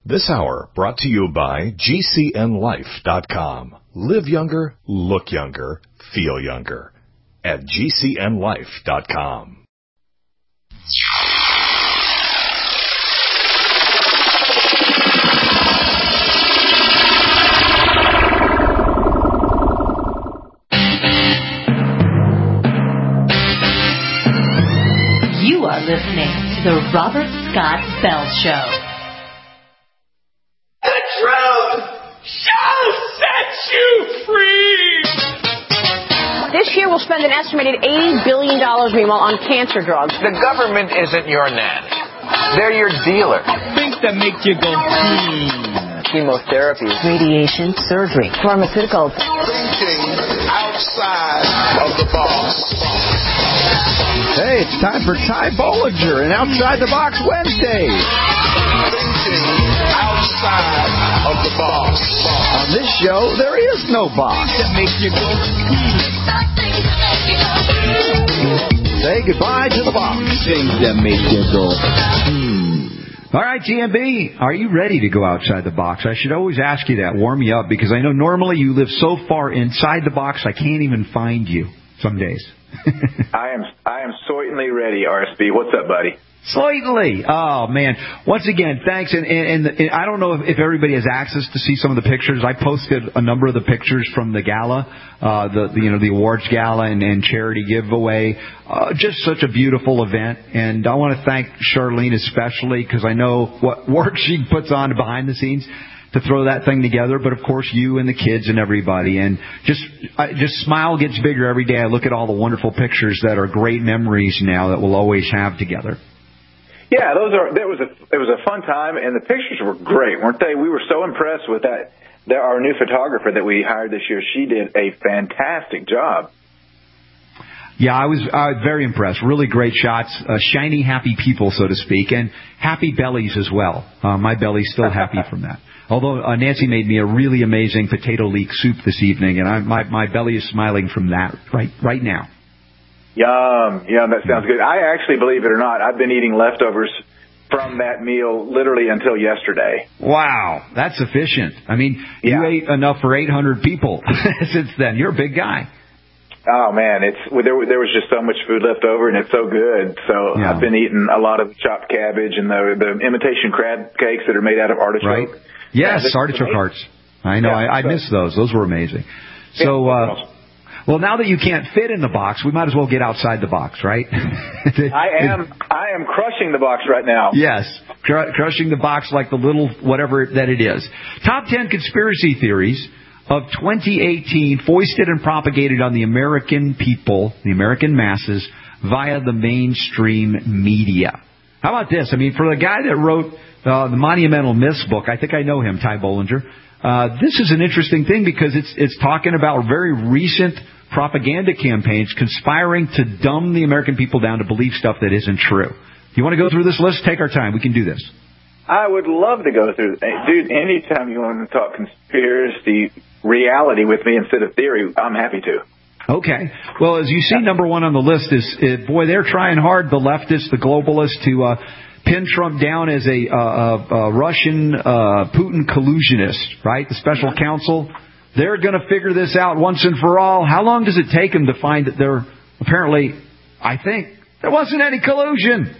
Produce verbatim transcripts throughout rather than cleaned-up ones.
This hour brought to you by G C N life dot com. Live younger, look younger, feel younger at G C N life dot com. You are listening to the Robert Scott Bell Show. The truth shall set you free. This year we'll spend an estimated eighty billion dollars meanwhile on cancer drugs. The government isn't your nanny. They're your dealer. Things that make you go, hmm. Chemotherapy. Radiation, surgery, pharmaceuticals. Thinking outside of the box. Hey, it's time for Ty Bollinger and Outside the Box Wednesday. Thinking outside of the box. On this show, there is no box. That makes you go, hmm. Say goodbye to the box. Things that make you go, hmm. All right, G M B, are you ready to go outside the box? I should always ask you that. Warm me up, because I know normally you live so far inside the box I can't even find you some days. I am I am certainly ready, R S B. What's up, buddy? Certainly. Oh, man. Once again, thanks. And, and, and I don't know if, if everybody has access to see some of the pictures. I posted a number of the pictures from the gala, uh, the, the you know the awards gala and, and charity giveaway. Uh, just such a beautiful event. And I want to thank Charlene especially, because I know what work she puts on behind the scenes to throw that thing together, but of course you and the kids and everybody. And just I, just smile gets bigger every day. I look at all the wonderful pictures that are great memories now that we'll always have together. Yeah, those are. That was a it was a fun time, and the pictures were great, weren't they? We were so impressed with that. that our new photographer that we hired this year, she did a fantastic job. Yeah, I was uh, very impressed. Really great shots. Uh, shiny, happy people, so to speak, and happy bellies as well. Uh, my belly's still happy from that. Although uh, Nancy made me a really amazing potato leek soup this evening, and I, my my belly is smiling from that right right now. Yum, yum, that sounds good. I actually, believe it or not, I've been eating leftovers from that meal literally until yesterday. Wow, that's efficient. I mean, you yeah. ate enough for eight hundred people since then. You're a big guy. Oh, man, it's there, there was just so much food left over, and it's so good. So yeah. I've been eating a lot of chopped cabbage and the, the imitation crab cakes that are made out of artichoke. Right. Yes, yeah, artichoke hearts. I know, yeah, I, I so. miss those. Those were amazing. So, uh, well, now that you can't fit in the box, we might as well get outside the box, right? I am I am crushing the box right now. Yes, cr- crushing the box like the little whatever that it is. Top ten conspiracy theories of twenty eighteen foisted and propagated on the American people, the American masses, via the mainstream media. How about this? I mean, for the guy that wrote uh, the Monumental Myths book, I think I know him, Ty Bollinger. Uh, this is an interesting thing because it's it's talking about very recent propaganda campaigns conspiring to dumb the American people down to believe stuff that isn't true. You want to go through this list? Take our time. We can do this. I would love to go through. Dude, anytime you want to talk conspiracy reality with me instead of theory, I'm happy to. Okay. Well, as you see, number one on the list is, uh, boy, they're trying hard, the leftists, the globalists, to uh, pin Trump down as a, uh, a, a Russian uh, Putin collusionist, right? The special counsel. They're going to figure this out once and for all. How long does it take them to find that there apparently, I think, there wasn't any collusion?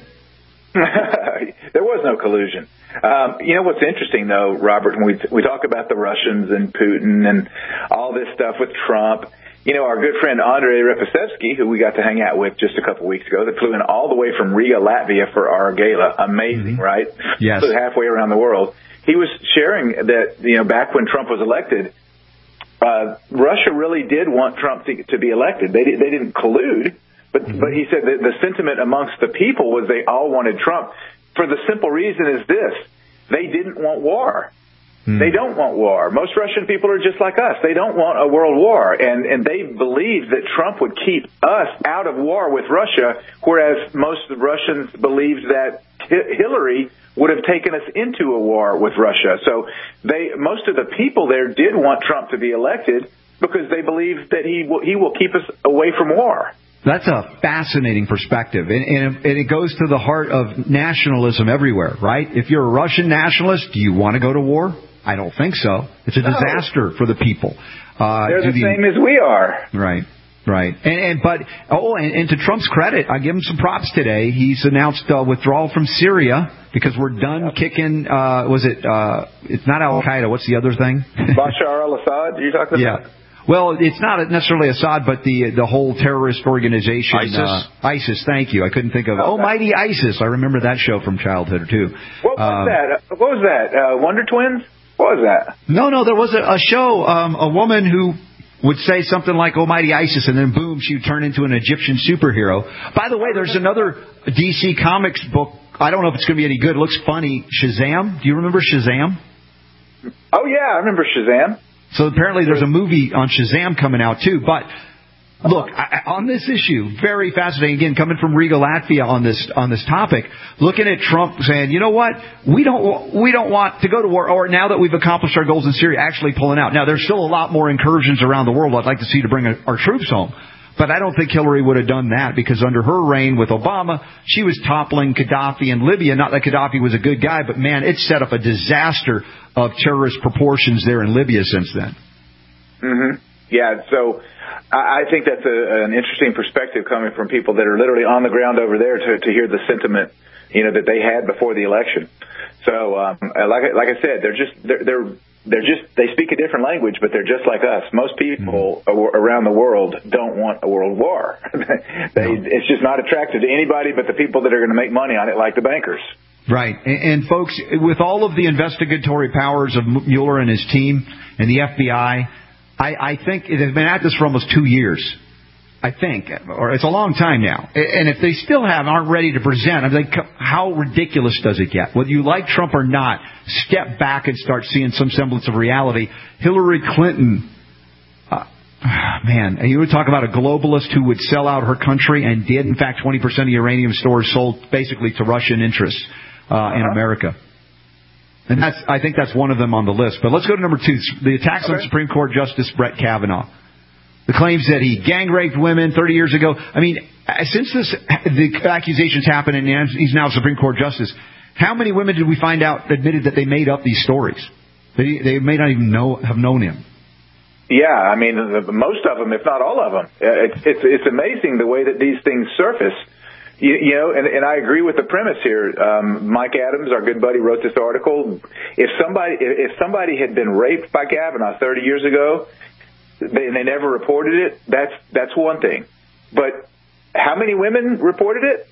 There was no collusion. Um, you know what's interesting, though, Robert, when we, we talk about the Russians and Putin and all this stuff with Trump, you know, our good friend Andrei Repasevsky, who we got to hang out with just a couple weeks ago, that flew in all the way from Riga, Latvia for our gala. Amazing, mm-hmm. right? Yes. Flew halfway around the world. He was sharing that, you know, back when Trump was elected, uh, Russia really did want Trump to, to be elected. They, they didn't collude, but, mm-hmm. but he said that the sentiment amongst the people was they all wanted Trump for the simple reason is this. They didn't want war. They don't want war. Most Russian people are just like us. They don't want a world war. And, and they believe that Trump would keep us out of war with Russia, whereas most Russians believed that Hillary would have taken us into a war with Russia. So they, most of the people there did want Trump to be elected because they believe that he will, he will keep us away from war. That's a fascinating perspective, and, and, and it goes to the heart of nationalism everywhere, right? If you're a Russian nationalist, do you want to go to war? I don't think so. It's a no. disaster for the people. Uh, They're the, the same as we are. Right, right. And, and but oh, and, and to Trump's credit, I give him some props today. He's announced uh, withdrawal from Syria because we're done yep. kicking. Uh, was it? Uh, it's not Al Qaeda. What's the other thing? Bashar al-Assad. Are you talking about? Yeah. Well, it's not necessarily Assad, but the the whole terrorist organization. ISIS? Uh, ISIS, thank you. I couldn't think of it. Oh, Mighty ISIS. I remember that show from childhood, too. What was um, that? What was that? Uh, Wonder Twins? What was that? No, no, there was a, a show, um, a woman who would say something like, oh, Mighty ISIS, and then boom, she would turn into an Egyptian superhero. By the way, there's another D C Comics book. I don't know if it's going to be any good. It looks funny. Shazam. Do you remember Shazam? Oh, yeah, I remember Shazam. So apparently there's a movie on Shazam coming out, too. But, look, I, on this issue, very fascinating. Again, coming from Riga, Latvia on this on this topic, looking at Trump saying, you know what, we don't we don't want to go to war, or now that we've accomplished our goals in Syria, actually pulling out. Now, there's still a lot more incursions around the world I'd like to see to bring our troops home. But I don't think Hillary would have done that, because under her reign with Obama, she was toppling Gaddafi in Libya. Not that Gaddafi was a good guy, but, man, it set up a disaster of terrorist proportions there in Libya since then. Mm-hmm. Yeah, so I think that's a, an interesting perspective coming from people that are literally on the ground over there to, to hear the sentiment, you know, that they had before the election. So, um, like, like I said, they're just they're, they're they're just they speak a different language, but they're just like us. Most people mm-hmm. around the world don't want a world war. they, no. It's just not attractive to anybody but the people that are going to make money on it, like the bankers. Right. And, and, folks, with all of the investigatory powers of Mueller and his team and the F B I, I, I think it has been at this for almost two years. I think, or it's a long time now. And if they still have aren't ready to present, I'm like, how ridiculous does it get? Whether you like Trump or not, step back and start seeing some semblance of reality. Hillary Clinton, uh, man, you would talk about a globalist who would sell out her country and did. In fact, twenty percent of uranium stores sold basically to Russian interests uh, in America. And that's, I think that's one of them on the list. But let's go to number two, the attacks okay. on Supreme Court Justice Brett Kavanaugh. The claims that he gang raped women thirty years ago. I mean, since this, the accusations happened and he's now Supreme Court Justice, how many women did we find out admitted that they made up these stories? They, they may not even know have known him. Yeah, I mean, most of them, if not all of them. It's it's, it's amazing the way that these things surface. You, you know, and, and I agree with the premise here. Um, Mike Adams, our good buddy, wrote this article. If somebody if somebody had been raped by Kavanaugh thirty years ago, and they never reported it, that's that's one thing. But how many women reported it?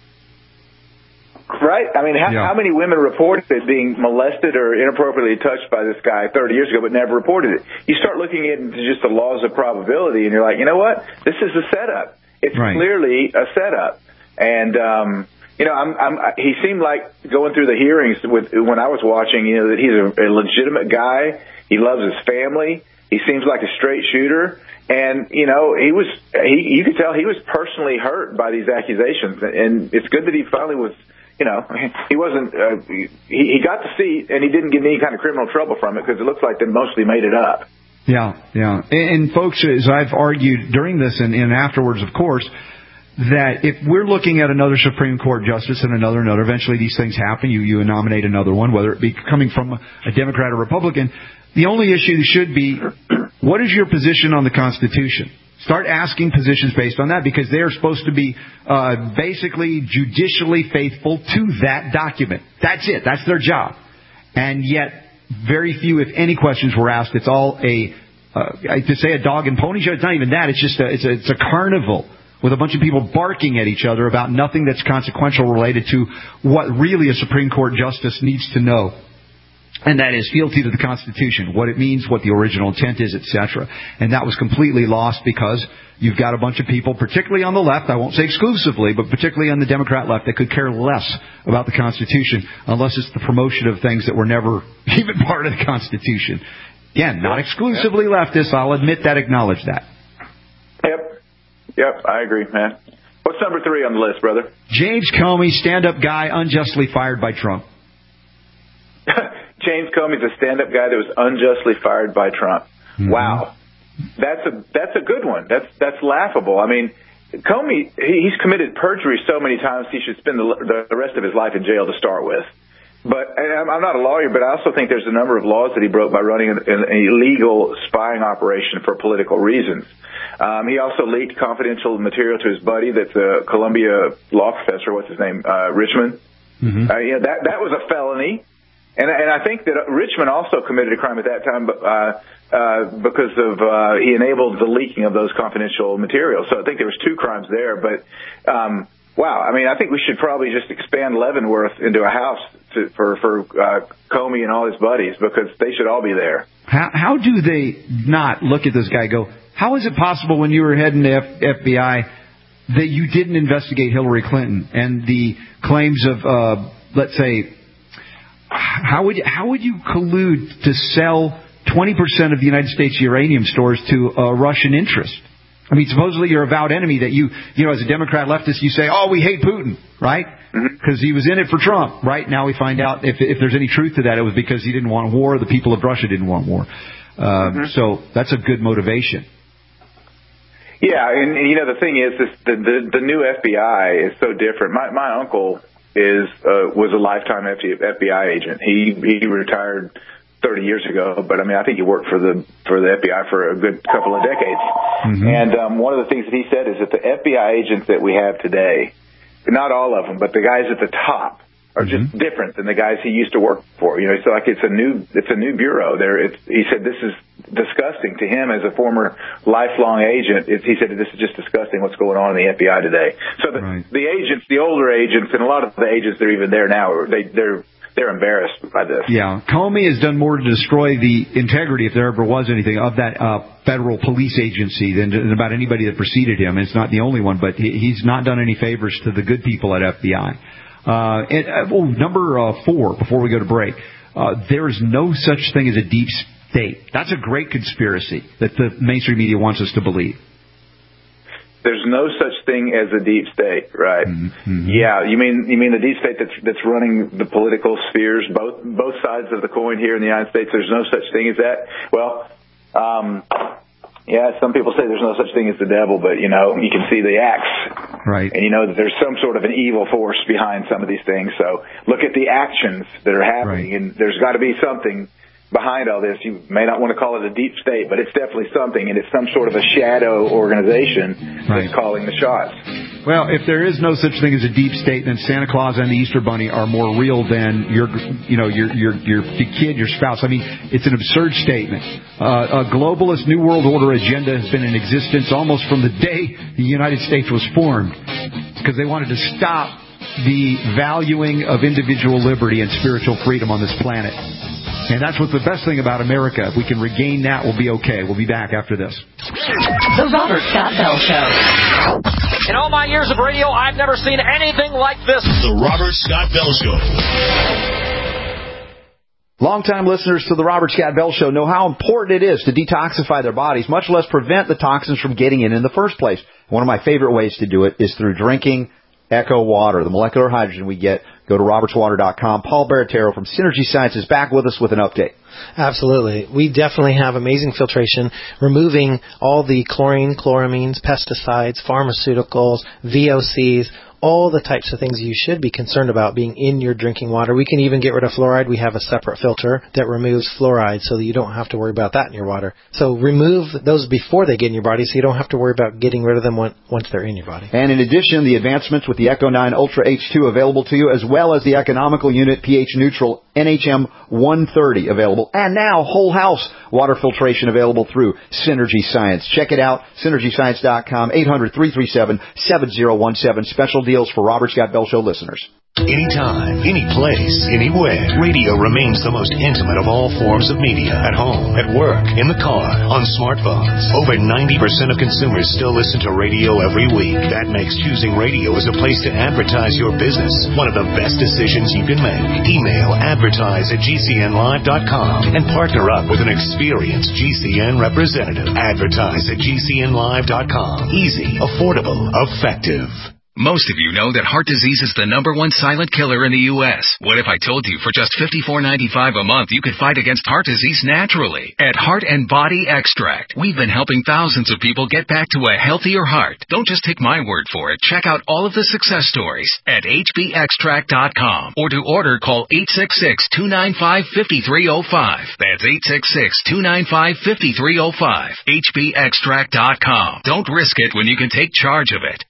Right? I mean, how, yeah. how many women reported it being molested or inappropriately touched by this guy thirty years ago but never reported it? You start looking into just the laws of probability, and you're like, you know what? This is a setup. It's right. clearly a setup. And, um, you know, I'm, I'm, he seemed like going through the hearings with when I was watching, you know, that he's a, a legitimate guy. He loves his family. He seems like a straight shooter, and you know he was. He you could tell he was personally hurt by these accusations, and it's good that he finally was. You know, he wasn't. Uh, he, he got the seat, and he didn't get any kind of criminal trouble from it because it looks like they mostly made it up. Yeah, yeah, and, and folks, as I've argued during this and, and afterwards, of course, that if we're looking at another Supreme Court justice and another, another, eventually these things happen. You you nominate another one, whether it be coming from a Democrat or Republican. The only issue should be, what is your position on the Constitution? Start asking positions based on that, because they are supposed to be uh, basically judicially faithful to that document. That's it. That's their job. And yet, very few, if any, questions were asked. It's all a, uh, to say a dog and pony show, it's not even that. It's just a, it's a, it's a carnival with a bunch of people barking at each other about nothing that's consequential related to what really a Supreme Court justice needs to know. And that is fealty to the Constitution, what it means, what the original intent is, et cetera. And that was completely lost because you've got a bunch of people, particularly on the left, I won't say exclusively, but particularly on the Democrat left, that could care less about the Constitution unless it's the promotion of things that were never even part of the Constitution. Again, not exclusively leftist. I'll admit that, acknowledge that. Yep. Yep, I agree, man. What's number three on the list, brother? James Comey, stand-up guy, unjustly fired by Trump. James Comey's a stand-up guy that was unjustly fired by Trump. Mm-hmm. Wow, that's a that's a good one. That's that's laughable. I mean, Comey, he, he's committed perjury so many times he should spend the, the rest of his life in jail to start with. But and I'm not a lawyer, but I also think there's a number of laws that he broke by running an, an illegal spying operation for political reasons. Um, he also leaked confidential material to his buddy, that's a Columbia law professor, what's his name, uh, Richmond. Mm-hmm. Uh, you know, that that was a felony. And, and I think that Richmond also committed a crime at that time, but, uh, uh, because of, uh, he enabled the leaking of those confidential materials. So I think there was two crimes there, but, um, wow. I mean, I think we should probably just expand Leavenworth into a house to, for, for, uh, Comey and all his buddies, because they should all be there. How, how do they not look at this guy and go, how is it possible when you were heading to F- FBI that you didn't investigate Hillary Clinton and the claims of, uh, let's say, How would you, how would you collude to sell twenty percent of the United States uranium stores to a Russian interest? I mean, supposedly you're a avowed enemy that you, you know, as a Democrat leftist, you say, oh, we hate Putin, right? Because he was in it for Trump, right? Now we find out if, if there's any truth to that, it was because he didn't want war. The people of Russia didn't want war. Um, mm-hmm. So that's a good motivation. Yeah, and, and you know, the thing is, this, the, the, the new F B I is so different. My, my uncle is uh, was a lifetime F B I agent. He he retired thirty years ago, but I mean, I think he worked for the for the F B I for a good couple of decades. Mm-hmm. And um, one of the things that he said is that the F B I agents that we have today, not all of them, but the guys at the top, are just mm-hmm. different than the guys he used to work for. You know, so like it's a new it's a new bureau. There, it's, he said this is disgusting to him as a former lifelong agent. It, he said this is just disgusting what's going on in the F B I today. So the, right. the agents, the older agents, and a lot of the agents that are even there now, they they're they're embarrassed by this. Yeah, Comey has done more to destroy the integrity, if there ever was anything, of that uh, federal police agency than, than about anybody that preceded him. It's not the only one, but he, he's not done any favors to the good people at F B I. Uh, and, uh, oh, number uh, four, before we go to break, uh, there is no such thing as a deep state. That's a great conspiracy that the mainstream media wants us to believe. There's no such thing as a deep state, right? Mm-hmm. Yeah, you mean you mean the deep state that's that's running the political spheres, both both sides of the coin here in the United States. There's no such thing as that. Well, um, yeah, some people say there's no such thing as the devil, but you know you can see the axe, right? And you know that there's some sort of an evil force behind some of these things. So look at the actions that are happening, right. And there's got to be something behind all this. You may not want to call it a deep state, but it's definitely something, and it's some sort of a shadow organization right. that's calling the shots. Well, if there is no such thing as a deep state, then Santa Claus and the Easter Bunny are more real than your, you know, your your your kid, your spouse. I mean, it's an absurd statement. Uh, a globalist New World Order agenda has been in existence almost from the day the United States was formed, because they wanted to stop the valuing of individual liberty and spiritual freedom on this planet. And that's what's the best thing about America. If we can regain that, we'll be okay. We'll be back after this. The Robert Scott Bell Show. In all my years of radio, I've never seen anything like this. The Robert Scott Bell Show. Longtime listeners to the Robert Scott Bell Show know how important it is to detoxify their bodies, much less prevent the toxins from getting in in the first place. One of my favorite ways to do it is through drinking Echo Water, the molecular hydrogen we get. Go to roberts water dot com. Paul Baratero from Synergy Science is back with us with an update. Absolutely. We definitely have amazing filtration, removing all the chlorine, chloramines, pesticides, pharmaceuticals, V O Cs, all the types of things you should be concerned about being in your drinking water. We can even get rid of fluoride. We have a separate filter that removes fluoride so that you don't have to worry about that in your water. So remove those before they get in your body so you don't have to worry about getting rid of them once they're in your body. And in addition, the advancements with the Echo nine Ultra H two available to you, as well as the economical unit pH neutral N H M one thirty available. And now whole house water filtration available through Synergy Science. Check it out, synergy science dot com, eight hundred, three three seven, seven zero one seven. Special deals for Robert Scott Bell Show listeners. Anytime, any place, anywhere. Radio remains the most intimate of all forms of media. At home, at work, in the car, on smartphones. Over ninety percent of consumers still listen to radio every week. That makes choosing radio as a place to advertise your business one of the best decisions you can make. Email advertise at G C N live dot com and partner up with an experienced G C N representative. Advertise at G C N live dot com. Easy, affordable, effective. Most of you know that heart disease is the number one silent killer in the U S What if I told you for just fifty-four ninety-five a month you could fight against heart disease naturally? At Heart and Body Extract, we've been helping thousands of people get back to a healthier heart. Don't just take my word for it. Check out all of the success stories at H B extract dot com, or to order, call eight six six, two nine five, five three zero five. That's eight six six, two nine five, five three zero five. H B extract dot com. Don't risk it when you can take charge of it.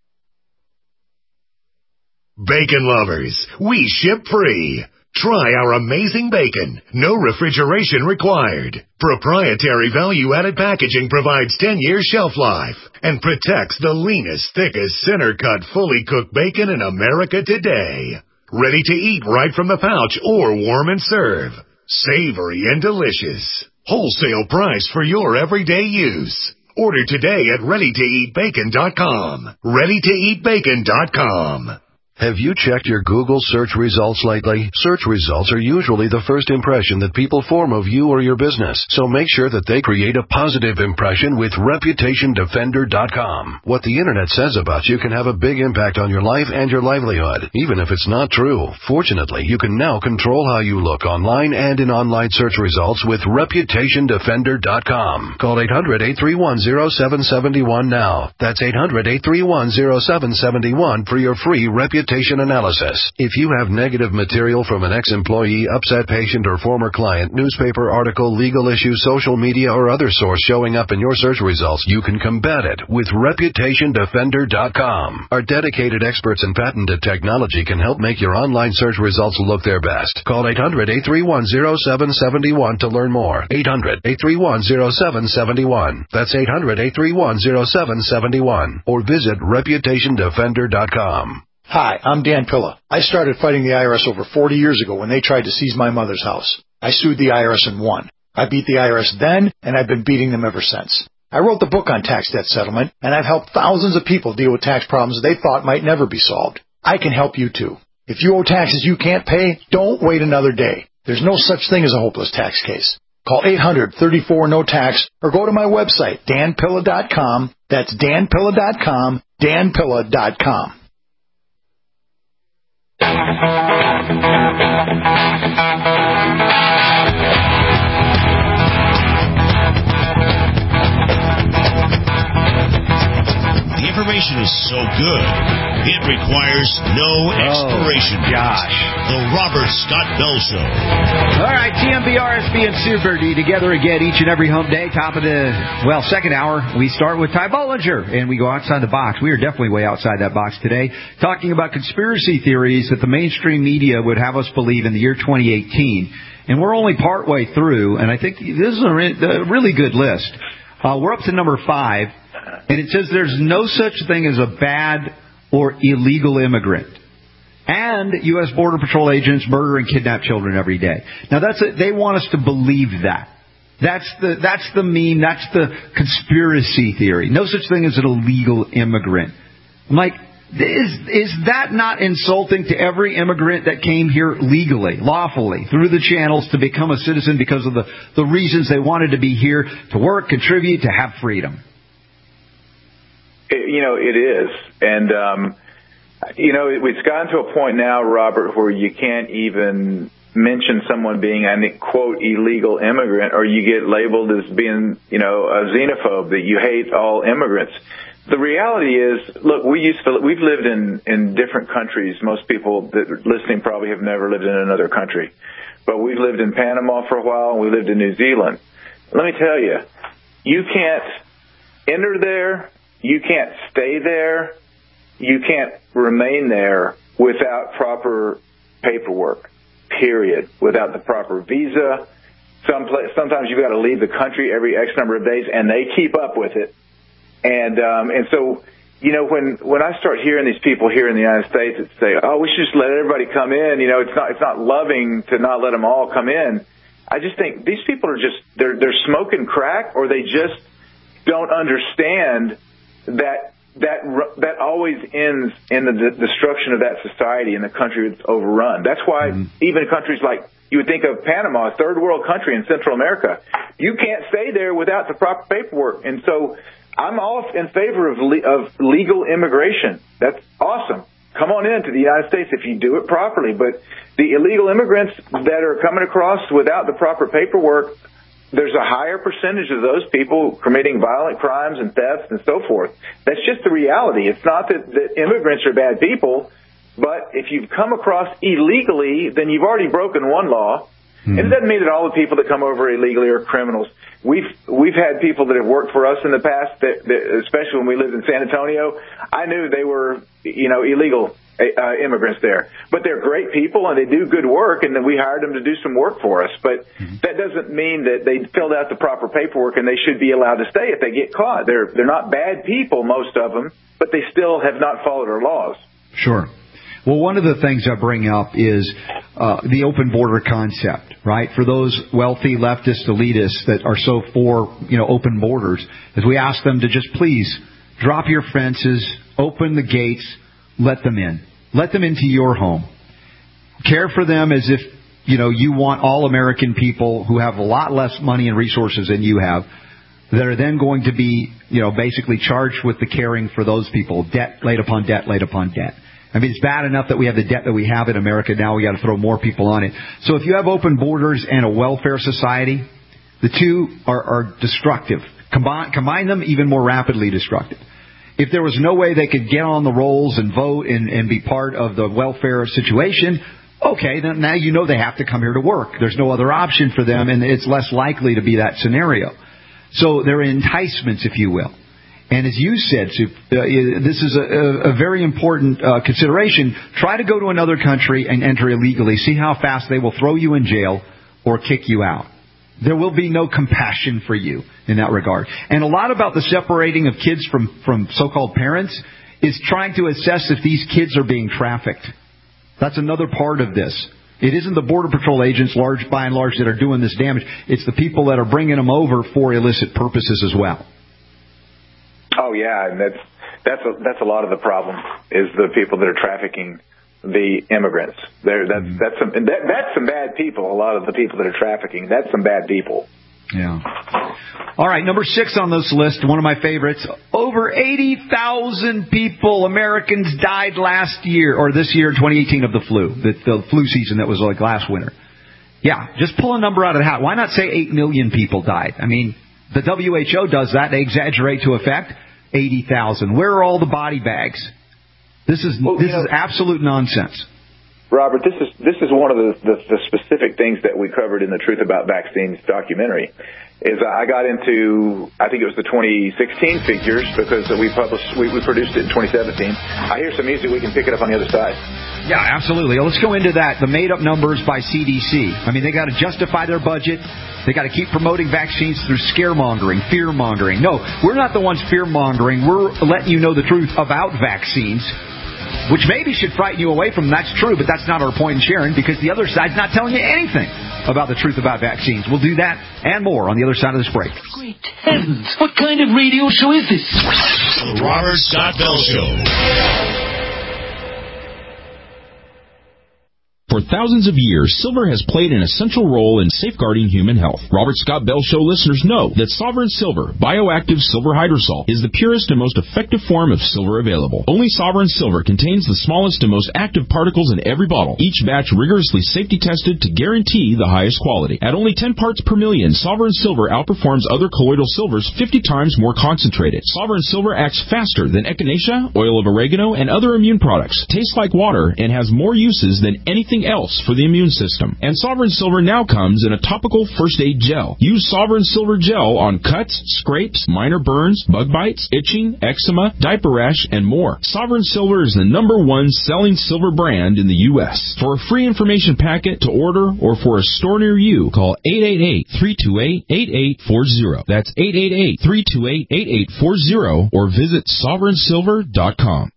Bacon lovers, we ship free. Try our amazing bacon. No refrigeration required. Proprietary value-added packaging provides ten years shelf life and protects the leanest, thickest, center-cut, fully cooked bacon in America today. Ready to eat right from the pouch or warm and serve. Savory and delicious. Wholesale price for your everyday use. Order today at ready to eat bacon dot com. ready to eat bacon dot com. Have you checked your Google search results lately? Search results are usually the first impression that people form of you or your business, so make sure that they create a positive impression with reputation defender dot com. What the internet says about you can have a big impact on your life and your livelihood, even if it's not true. Fortunately, you can now control how you look online and in online search results with reputation defender dot com. Call eight hundred, eight three one, zero seven seven one now. That's eight hundred, eight three one, zero seven seven one for your free reputation analysis. If you have negative material from an ex-employee, upset patient, or former client, newspaper article, legal issue, social media, or other source showing up in your search results, you can combat it with reputation defender dot com. Our dedicated experts in patented technology can help make your online search results look their best. Call eight hundred, eight three one, zero seven seven one to learn more. eight hundred, eight three one, zero seven seven one. That's eight hundred, eight three one, zero seven seven one. Or visit reputation defender dot com. Hi, I'm Dan Pilla. I started fighting the I R S over forty years ago when they tried to seize my mother's house. I sued the I R S and won. I beat the I R S then, and I've been beating them ever since. I wrote the book on tax debt settlement, and I've helped thousands of people deal with tax problems they thought might never be solved. I can help you too. If you owe taxes you can't pay, don't wait another day. There's no such thing as a hopeless tax case. Call eight hundred, thirty-four, no tax, or go to my website, dan pilla dot com. That's dan pilla dot com, dan pilla dot com. The information is so good, it requires no expiration oh, gosh. The Robert Scott Bell Show. All right, T M B, R S B, and Super D together again each and every hump day. Top of the, well, second hour, we start with Ty Bollinger, and we go outside the box. We are definitely way outside that box today, talking about conspiracy theories that the mainstream media would have us believe in the year twenty eighteen. And we're only partway through, and I think this is a, re- a really good list. Uh, we're up to number five, and it says there's no such thing as a bad or illegal immigrant. And U S Border Patrol agents murder and kidnap children every day. Now, that's a, they want us to believe that. That's the that's the meme. That's the conspiracy theory. No such thing as an illegal immigrant. I'm like, is is that not insulting to every immigrant that came here legally, lawfully, through the channels to become a citizen because of the, the reasons they wanted to be here, to work, contribute, to have freedom? It, you know, it is. And, um, you know, it, it's gotten to a point now, Robert, where you can't even mention someone being a, quote, illegal immigrant, or you get labeled as being, you know, a xenophobe, that you hate all immigrants. The reality is, look, we used to, we've lived in, in different countries. Most people that are listening probably have never lived in another country. But we've lived in Panama for a while, and we lived in New Zealand. Let me tell you, you can't enter there, you can't stay there, you can't remain there without proper paperwork, period, without the proper visa. Some place, sometimes you've got to leave the country every X number of days, and they keep up with it. And um, and so, you know, when when I start hearing these people here in the United States that say, "Oh, we should just let everybody come in," you know, it's not it's not loving to not let them all come in. I just think these people are just they're they're smoking crack, or they just don't understand that that that always ends in the destruction of that society and the country that's overrun. That's why mm-hmm. even countries like, you would think of Panama, a third world country in Central America, you can't stay there without the proper paperwork. And so I'm all in favor of le- of legal immigration. That's awesome. Come on into the United States if you do it properly. But the illegal immigrants that are coming across without the proper paperwork, there's a higher percentage of those people committing violent crimes and thefts and so forth. That's just the reality. It's not that, that immigrants are bad people, but if you've come across illegally, then you've already broken one law. Mm-hmm. And it doesn't mean that all the people that come over illegally are criminals. We've we've had people that have worked for us in the past, that, that especially when we lived in San Antonio. I knew they were, you know, illegal uh, immigrants there, but they're great people and they do good work, and then we hired them to do some work for us. But mm-hmm. that doesn't mean that they filled out the proper paperwork and they should be allowed to stay if they get caught. They're they're not bad people, most of them, but they still have not followed our laws. Sure. Well, one of the things I bring up is uh, the open border concept, right? For those wealthy leftist elitists that are so for, you know, open borders, is we ask them to just please drop your fences, open the gates, let them in. Let them into your home. Care for them as if, you know, you want all American people who have a lot less money and resources than you have, that are then going to be, you know, basically charged with the caring for those people. Debt laid upon debt laid upon debt. I mean, it's bad enough that we have the debt that we have in America. Now we got to throw more people on it. So if you have open borders and a welfare society, the two are, are destructive. Combine, combine them, even more rapidly destructive. If there was no way they could get on the rolls and vote and, and be part of the welfare situation, okay, then now you know they have to come here to work. There's no other option for them, and it's less likely to be that scenario. So there are enticements, if you will. And as you said, uh, this is a, a very important uh, consideration. Try to go to another country and enter illegally. See how fast they will throw you in jail or kick you out. There will be no compassion for you in that regard. And a lot about the separating of kids from, from so-called parents is trying to assess if these kids are being trafficked. That's another part of this. It isn't the Border Patrol agents, large by and large, that are doing this damage. It's the people that are bringing them over for illicit purposes as well. Oh yeah, and that's that's a, that's a lot of the problem is the people that are trafficking the immigrants. They're, that's mm-hmm. that's some that, that's some bad people. A lot of the people that are trafficking, that's some bad people. Yeah. All right, number six on this list, one of my favorites. Over eighty thousand people, Americans, died last year or this year, twenty eighteen, of the flu, the, the flu season that was like last winter. Yeah, just pull a number out of the hat. Why not say eight million people died? I mean, the W H O does that. They exaggerate to effect. eighty thousand. Where are all the body bags? This is well, this you know, is absolute nonsense. Robert, this is this is one of the, the, the specific things that we covered in the Truth About Vaccines documentary. Is I got into, I think it was the twenty sixteen figures because we published, we, we produced it in twenty seventeen. I hear some music, we can pick it up on the other side. Yeah, absolutely. Let's go into that. The made-up numbers by C D C. I mean, they got to justify their budget. They got to keep promoting vaccines through scaremongering, fear-mongering. No, we're not the ones fear-mongering. We're letting you know the truth about vaccines, which maybe should frighten you away from them. That's true, but that's not our point in sharing because the other side's not telling you anything about the truth about vaccines. We'll do that and more on the other side of this break. Great heavens, what kind of radio show is this? The Robert Scott Bell Show. For thousands of years, silver has played an essential role in safeguarding human health. Robert Scott Bell Show listeners know that Sovereign Silver, bioactive silver hydrosol, is the purest and most effective form of silver available. Only Sovereign Silver contains the smallest and most active particles in every bottle, each batch rigorously safety tested to guarantee the highest quality. At only ten parts per million, Sovereign Silver outperforms other colloidal silvers fifty times more concentrated. Sovereign Silver acts faster than echinacea, oil of oregano, and other immune products, tastes like water, and has more uses than anything else for the immune system. And Sovereign Silver now comes in a topical first aid gel. Use Sovereign Silver gel on cuts, scrapes, minor burns, bug bites, itching, eczema, diaper rash, and more. Sovereign Silver is the number one selling silver brand in the U S For a free information packet to order or for a store near you, call eight eight eight, three two eight, eight eight four zero. That's eight eight eight, three two eight, eight eight four zero or visit sovereign silver dot com.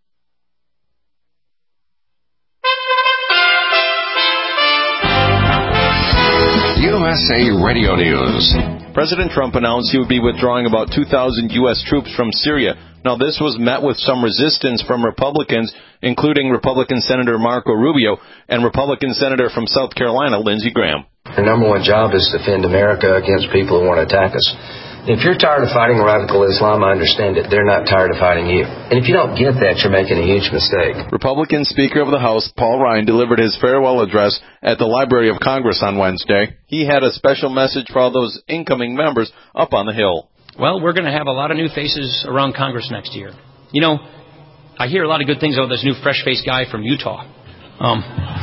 U S A Radio News. President Trump announced he would be withdrawing about two thousand U S troops from Syria. Now, this was met with some resistance from Republicans, including Republican Senator Marco Rubio and Republican Senator from South Carolina, Lindsey Graham. Our number one job is to defend America against people who want to attack us. If you're tired of fighting radical Islam, I understand it. They're not tired of fighting you. And if you don't get that, you're making a huge mistake. Republican Speaker of the House, Paul Ryan, delivered his farewell address at the Library of Congress on Wednesday. He had a special message for all those incoming members up on the Hill. Well, we're going to have a lot of new faces around Congress next year. You know, I hear a lot of good things about this new fresh-faced guy from Utah. Um,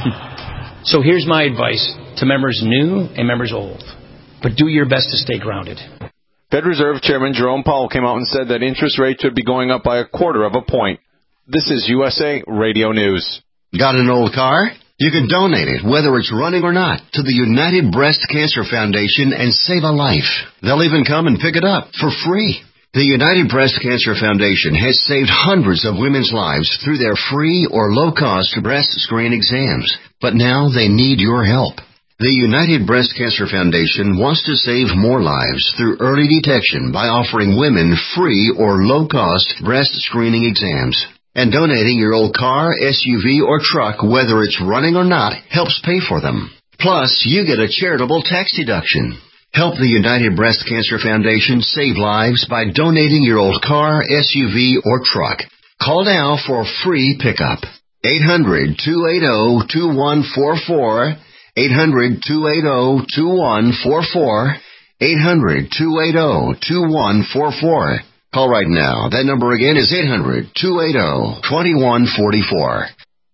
so here's my advice to members new and members old. But do your best to stay grounded. Fed Reserve Chairman Jerome Powell came out and said that interest rates should be going up by a quarter of a point. This is U S A Radio News. Got an old car? You can donate it, whether it's running or not, to the United Breast Cancer Foundation and save a life. They'll even come and pick it up for free. The United Breast Cancer Foundation has saved hundreds of women's lives through their free or low-cost breast screen exams. But now they need your help. The United Breast Cancer Foundation wants to save more lives through early detection by offering women free or low-cost breast screening exams. And donating your old car, S U V, or truck, whether it's running or not, helps pay for them. Plus, you get a charitable tax deduction. Help the United Breast Cancer Foundation save lives by donating your old car, S U V, or truck. Call now for a free pickup. eight hundred, two eight zero, two one four four. eight hundred, two eight zero, two one four four, eight hundred, two eight zero, two one four four. Call right now. That number again is eight hundred, two eight zero, two one four four.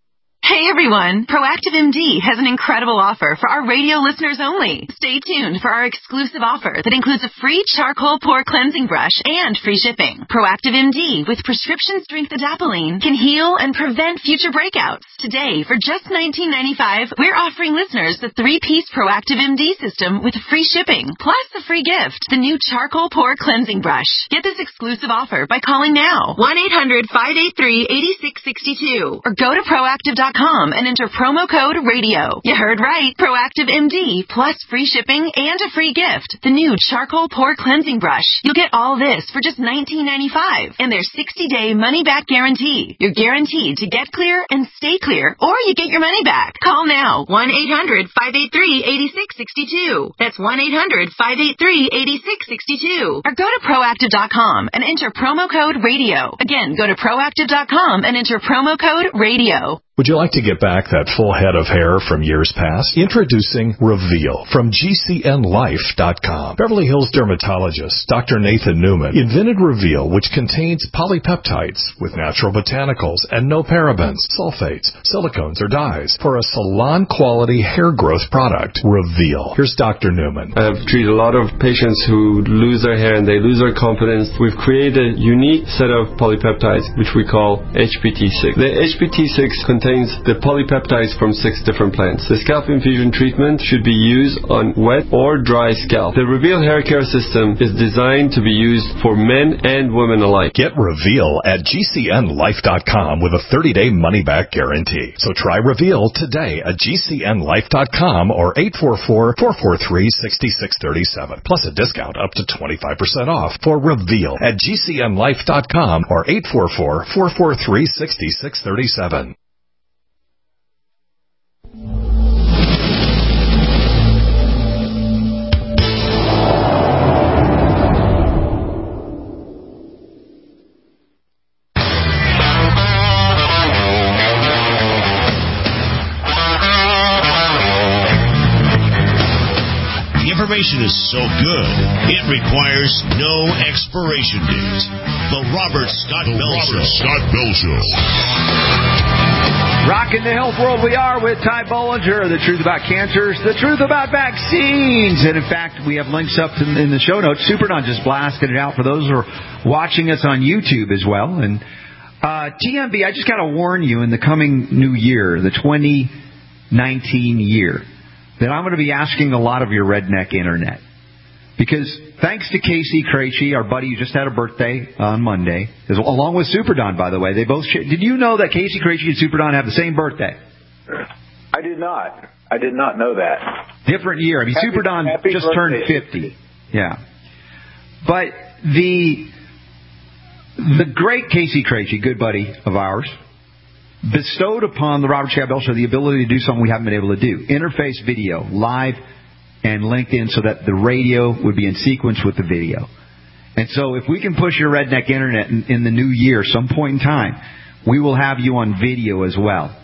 Hey everyone, Proactive M D has an incredible offer for our radio listeners only. Stay tuned for our exclusive offer that includes a free charcoal pore cleansing brush and free shipping. Proactive M D with prescription strength adapalene can heal and prevent future breakouts. Today, for just nineteen ninety-five dollars, we're offering listeners the three-piece Proactive M D system with free shipping, plus a free gift, the new charcoal pore cleansing brush. Get this exclusive offer by calling now, one eight hundred, five eight three, eight six six two, or go to proactive dot com and enter promo code radio. You heard right. Proactive M D plus free shipping and a free gift. The new charcoal pore cleansing brush. You'll get all this for just nineteen ninety-five dollars and their sixty-day money-back guarantee. You're guaranteed to get clear and stay clear, or you get your money back. Call now. one eight hundred, five eight three, eight six six two. That's one eight hundred, five eight three, eight six six two. Or go to proactive dot com and enter promo code radio. Again, go to proactive dot com and enter promo code radio. Would you like to get back that full head of hair from years past? Introducing Reveal from G C N life dot com. Beverly Hills dermatologist Doctor Nathan Newman invented Reveal, which contains polypeptides with natural botanicals and no parabens, sulfates, silicones, or dyes for a salon-quality hair growth product. Reveal. Here's Doctor Newman. I've treated a lot of patients who lose their hair and they lose their confidence. We've created a unique set of polypeptides, which we call H P T six. The H P T six contains the polypeptides from six different plants. The scalp infusion treatment should be used on wet or dry scalp. The Reveal hair care system is designed to be used for men and women alike. Get Reveal at G C N life dot com with a thirty-day money-back guarantee. So try Reveal today at G C N life dot com or eight four four, four four three, six six three seven. Plus a discount up to twenty-five percent off for Reveal at G C N life dot com or eight four four, four four three, six six three seven. Information is so good, it requires no expiration date. The Robert Scott the Bell Robert Show. Scott Bell Show. Rocking the health world we are with Ty Bollinger, the truth about cancers, the truth about vaccines. And in fact, we have links up in, in the show notes. Superdon just blasted it out for those who are watching us on YouTube as well. And uh, T M B, I just got to warn you in the coming new year, the twenty nineteen year, that I'm going to be asking a lot of your redneck internet. Because thanks to Casey Krejci, our buddy who just had a birthday on Monday, along with Superdon, by the way, they both sh- did you know that Casey Krejci and Superdon have the same birthday? I did not. I did not know that. Different year. I mean, happy, Superdon happy just birthday. turned fifty. Yeah. But the the great Casey Krejci, good buddy of ours, bestowed upon the Robert Scott Bell Show the ability to do something we haven't been able to do. Interface video, live and linked in so that the radio would be in sequence with the video. And so if we can push your redneck internet in, in the new year, some point in time, we will have you on video as well.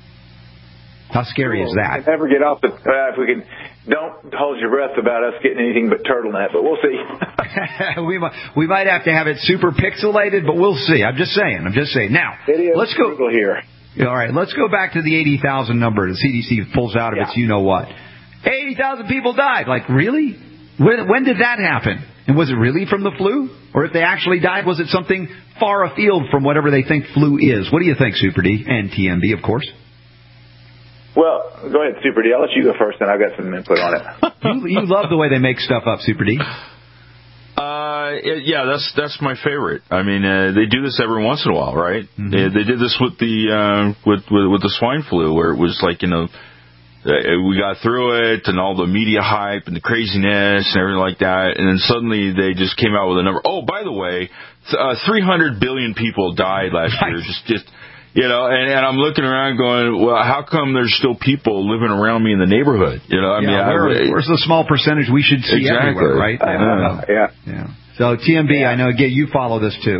How scary cool. is that? We'll never get off the, uh, if we can, don't hold your breath about us getting anything but turtleneck, but we'll see. we might, we might have to have it super pixelated, but we'll see. I'm just saying. I'm just saying. Now, let's go here. All right, let's go back to the eighty thousand number the C D C pulls out of yeah. its you-know-what. eighty thousand people died. Like, really? When, when did that happen? And was it really from the flu? Or if they actually died, was it something far afield from whatever they think flu is? What do you think, Super D? And T M B, of course. Well, go ahead, Super D. I'll let you go first, and I've got some input on it. you, you love the way they make stuff up, Super D. Uh, yeah, that's that's my favorite. I mean, uh, they do this every once in a while, right? Mm-hmm. They, they did this with the uh, with, with with the swine flu, where it was like, you know, we got through it, and all the media hype and the craziness and everything like that, and then suddenly they just came out with a number. Oh, by the way, uh, three hundred billion people died last year. Just just. You know, and, and I'm looking around going, well, how come there's still people living around me in the neighborhood? You know, I yeah, mean, where, I, where's the small percentage we should see exactly. everywhere, right? Uh, yeah. yeah. So, T M B, yeah. I know, again, you follow this too.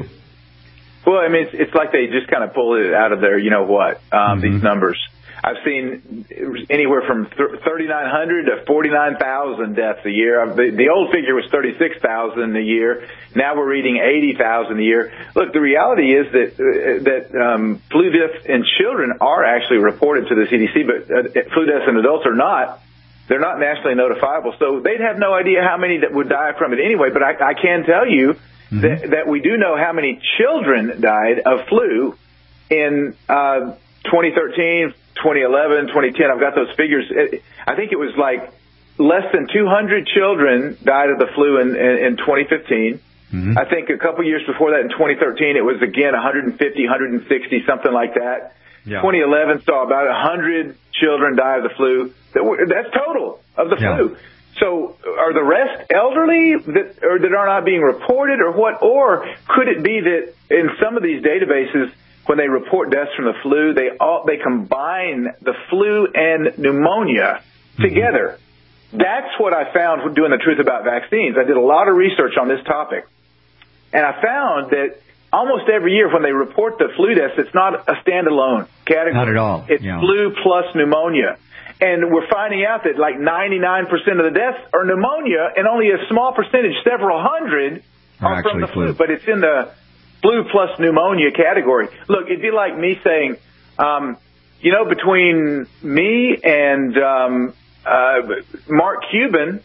Well, I mean, it's, it's like they just kind of pull it out of their, you know what, um, mm-hmm. these numbers. I've seen anywhere from thirty-nine hundred to forty-nine thousand deaths a year. The, the old figure was thirty-six thousand a year. Now we're reading eighty thousand a year. Look, the reality is that uh, that um, flu deaths in children are actually reported to the C D C, but uh, flu deaths in adults are not. They're not nationally notifiable, so they'd have no idea how many that would die from it anyway. But I, I can tell you mm-hmm. that, that we do know how many children died of flu in uh, twenty thirteen. twenty eleven, twenty ten, I've got those figures. I think it was like less than two hundred children died of the flu in, in, in twenty fifteen. Mm-hmm. I think a couple years before that in twenty thirteen, it was again one hundred fifty, one hundred sixty, something like that. Yeah. twenty eleven saw about one hundred children die of the flu. That's total of the yeah. flu. So are the rest elderly that, or that are not being reported or what? Or could it be that in some of these databases, when they report deaths from the flu, they all, they combine the flu and pneumonia mm-hmm. together. That's what I found doing the Truth About Vaccines. I did a lot of research on this topic, and I found that almost every year when they report the flu deaths, it's not a standalone category. Not at all. It's yeah. flu plus pneumonia. And we're finding out that like ninety-nine percent of the deaths are pneumonia, and only a small percentage, several hundred, are, are from the flu. flu. But it's in the flu plus pneumonia category. Look, it'd be like me saying, um, you know, between me and um, uh, Mark Cuban,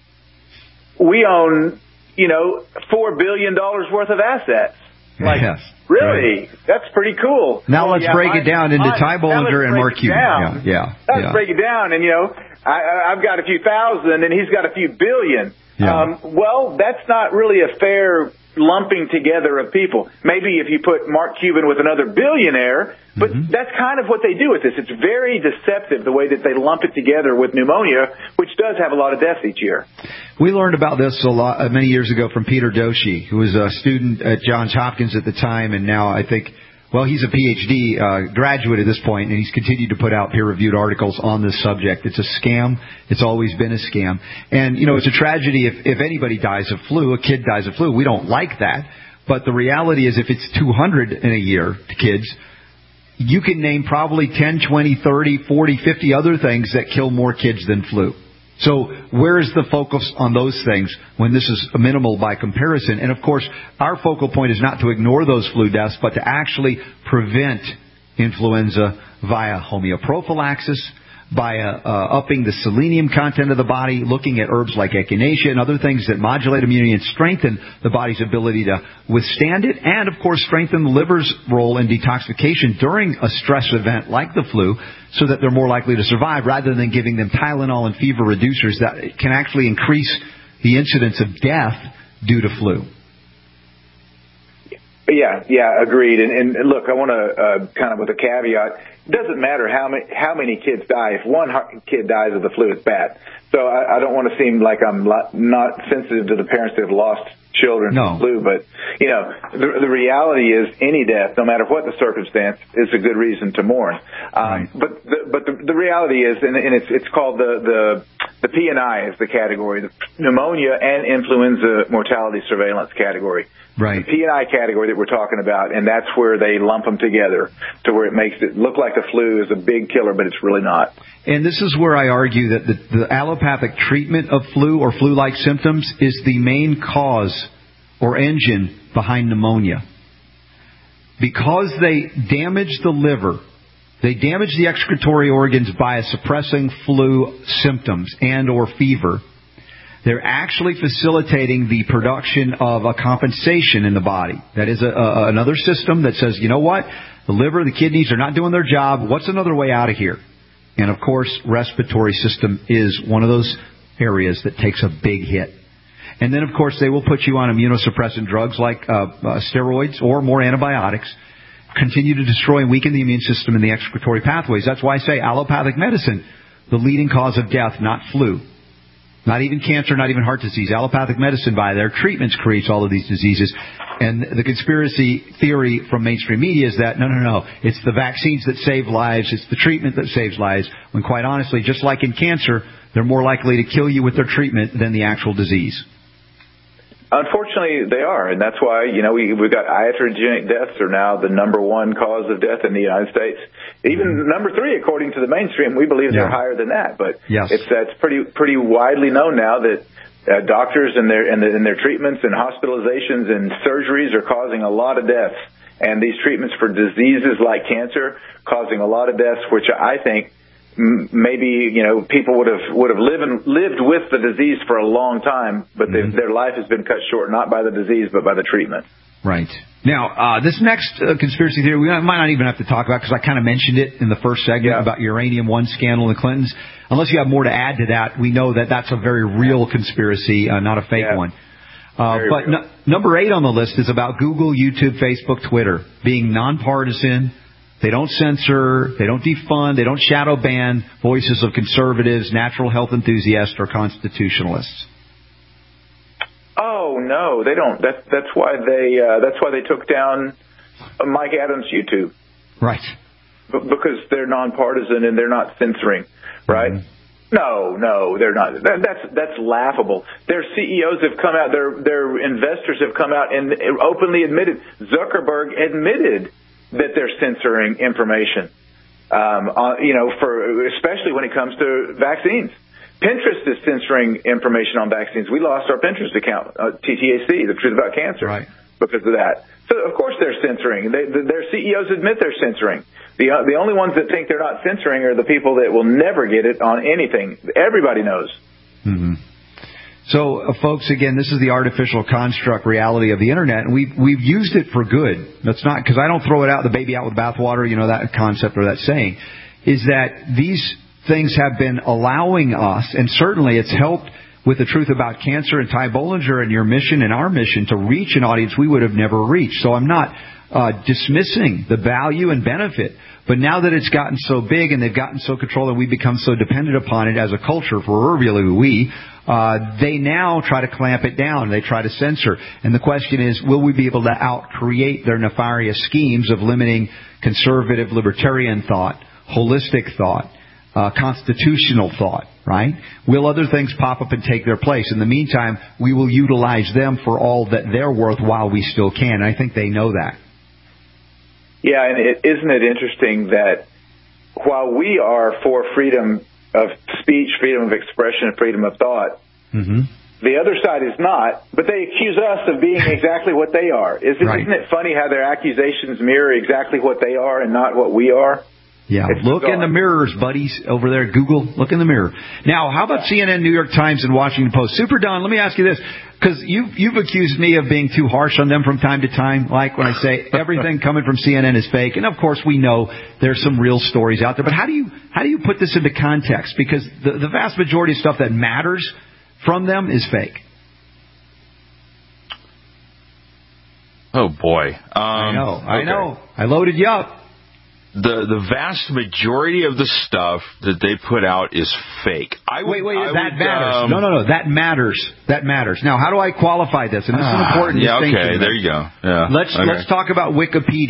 we own, you know, four billion dollars worth of assets. Like, yes. really? Right. That's pretty cool. Now well, let's yeah, break I, it down into I, Ty Bollinger and Mark Cuban. Down. Yeah, yeah. Let's yeah. break it down. And, you know, I, I've got a few thousand and he's got a few billion. Yeah. Um, well, that's not really a fair lumping together of people. Maybe if you put Mark Cuban with another billionaire, but mm-hmm. that's kind of what they do with this. It's very deceptive the way that they lump it together with pneumonia, which does have a lot of deaths each year. We learned about this a lot uh, many years ago from Peter Doshi, who was a student at Johns Hopkins at the time, and now I think, well, he's a P H D uh, graduate at this point, and he's continued to put out peer-reviewed articles on this subject. It's a scam. It's always been a scam. And, you know, it's a tragedy if, if anybody dies of flu, a kid dies of flu. We don't like that. But the reality is if it's two hundred in a year to kids, you can name probably ten, twenty, thirty, forty, fifty other things that kill more kids than flu. So where is the focus on those things when this is minimal by comparison? And, of course, our focal point is not to ignore those flu deaths, but to actually prevent influenza via homeoprophylaxis, by uh, uh, upping the selenium content of the body, looking at herbs like echinacea and other things that modulate immunity and strengthen the body's ability to withstand it, and, of course, strengthen the liver's role in detoxification during a stress event like the flu so that they're more likely to survive, rather than giving them Tylenol and fever reducers that can actually increase the incidence of death due to flu. Yeah, yeah, agreed. And, and look, I want to uh, kind of with a caveat. It doesn't matter how many how many kids die. If one kid dies of the flu, it's bad. So I, I don't want to seem like I'm not sensitive to the parents that have lost children no. to flu. But you know, the, the reality is, any death, no matter what the circumstance, is a good reason to mourn. Um, right. But the, but the, the reality is, and, and it's it's called the the the P and I is the category, the pneumonia and influenza mortality surveillance category. Right. The P and I category that we're talking about, and that's where they lump them together to where it makes it look like the flu is a big killer, but it's really not. And this is where I argue that the, the allopathic treatment of flu or flu-like symptoms is the main cause or engine behind pneumonia. Because they damage the liver, they damage the excretory organs by suppressing flu symptoms and or fever. They're actually facilitating the production of a compensation in the body. That is a, a, another system that says, you know what? The liver, the kidneys are not doing their job. What's another way out of here? And, of course, respiratory system is one of those areas that takes a big hit. And then, of course, they will put you on immunosuppressant drugs like uh, uh, steroids or more antibiotics, continue to destroy and weaken the immune system in the excretory pathways. That's why I say allopathic medicine, the leading cause of death, not flu. Not even cancer, not even heart disease. Allopathic medicine, by their treatments, creates all of these diseases. And the conspiracy theory from mainstream media is that, no, no, no, it's the vaccines that save lives, it's the treatment that saves lives, when quite honestly, just like in cancer, they're more likely to kill you with their treatment than the actual disease. Unfortunately, they are, and that's why, you know, we, we've got iatrogenic deaths are now the number one cause of death in the United States. Even mm-hmm. number three, according to the mainstream, we believe yeah. they're higher than that. But yes. it's that's pretty pretty widely known now that uh, doctors and their and, the, and their treatments and hospitalizations and surgeries are causing a lot of deaths. And these treatments for diseases like cancer causing a lot of deaths, which I think maybe, you know, people would have would have lived lived with the disease for a long time, but mm-hmm. their life has been cut short not by the disease but by the treatment. Right. Now, uh, this next uh, conspiracy theory we might not even have to talk about because I kind of mentioned it in the first segment yeah. about Uranium One scandal in the Clintons. Unless you have more to add to that, we know that that's a very real conspiracy, uh, not a fake yeah. one. Uh, but n- number eight on the list is about Google, YouTube, Facebook, Twitter being nonpartisan. They don't censor, they don't defund, they don't shadow ban voices of conservatives, natural health enthusiasts, or constitutionalists. Oh no, they don't. That's that's why they uh, that's why they took down Mike Adams' YouTube. Right. B- because they're nonpartisan and they're not censoring, right? Mm-hmm. No, no, they're not. That, that's that's laughable. Their C E Os have come out, their their investors have come out and openly admitted. Zuckerberg admitted that they're censoring information, um, uh, you know, for especially when it comes to vaccines. Pinterest is censoring information on vaccines. We lost our Pinterest account, uh, T T A C, the Truth About Cancer, right. because of that. So, of course, they're censoring. They, their C E Os admit they're censoring. The, uh, the only ones that think they're not censoring are the people that will never get it on anything. Everybody knows. Mm-hmm. So, uh, folks, again, this is the artificial construct reality of the Internet, and we've, we've used it for good. That's not, because I don't throw it out, the baby out with bathwater, you know, that concept or that saying, is that these things have been allowing us, and certainly it's helped with the Truth About Cancer and Ty Bollinger and your mission and our mission to reach an audience we would have never reached. So I'm not uh, dismissing the value and benefit, but now that it's gotten so big and they've gotten so controlled and we've become so dependent upon it as a culture, proverbially we, uh, they now try to clamp it down. They try to censor. And the question is, will we be able to out-create their nefarious schemes of limiting conservative libertarian thought, holistic thought, uh, constitutional thought, right? Will other things pop up and take their place? In the meantime, we will utilize them for all that they're worth while we still can. I think they know that. Yeah, and it, isn't it interesting that while we are for freedom of speech, freedom of expression, and freedom of thought, mm-hmm. the other side is not, but they accuse us of being exactly what they are. Isn't, right. isn't it funny how their accusations mirror exactly what they are and not what we are? Yeah, it's look bizarre. in the mirrors, buddies, over there at Google. Look in the mirror. Now, how about C N N, New York Times, and Washington Post? Super Don, let me ask you this, because you, you've accused me of being too harsh on them from time to time, like when I say everything coming from C N N is fake. And, of course, we know there's some real stories out there. But how do you how do you put this into context? Because the, the vast majority of stuff that matters from them is fake. Oh, boy. Um, I know. I okay. know. I loaded you up. The the vast majority of the stuff that they put out is fake. I would, wait, wait, I that would, matters. Um, no, no, no, that matters. That matters. Now, how do I qualify this? And this is an important yeah, distinction. okay, there you go. Yeah, let's okay. let's talk about Wikipedia.